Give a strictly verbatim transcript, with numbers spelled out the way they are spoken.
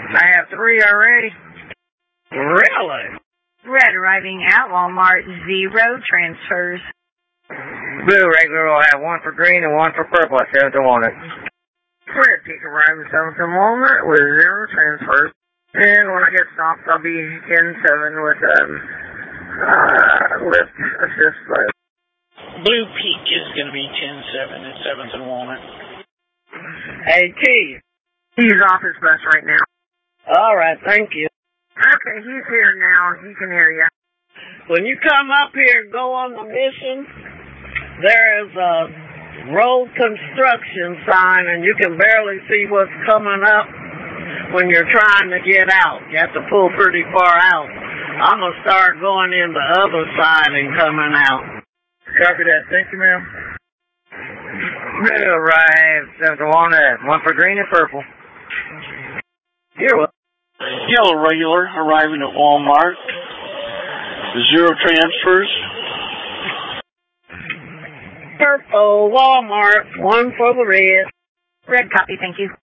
I have three already. Really? Red arriving at Walmart, zero transfers. Blue regular will have one for green and one for purple at seventh and Walnut. Red peak arriving seventh and Walnut with zero transfers. And when I get stopped, I'll be in seven with um, uh, lift assist lift. Blue peak is going to be ten seven at seventh and Walnut. Hey, Keith. He's off his bus right now. All right, thank you. Okay, he's here now. He can hear you. When you come up here, go on the mission. There is a road construction sign, and you can barely see what's coming up when you're trying to get out. You have to pull pretty far out. I'm going to start going in the other side and coming out. Copy that. Thank you, ma'am. Blue arrived, seventh and Walnut, one for green and purple. You're welcome. Yellow regular arriving at Walmart. Zero transfers. Purple, Walmart, one for the red. Red copy, thank you.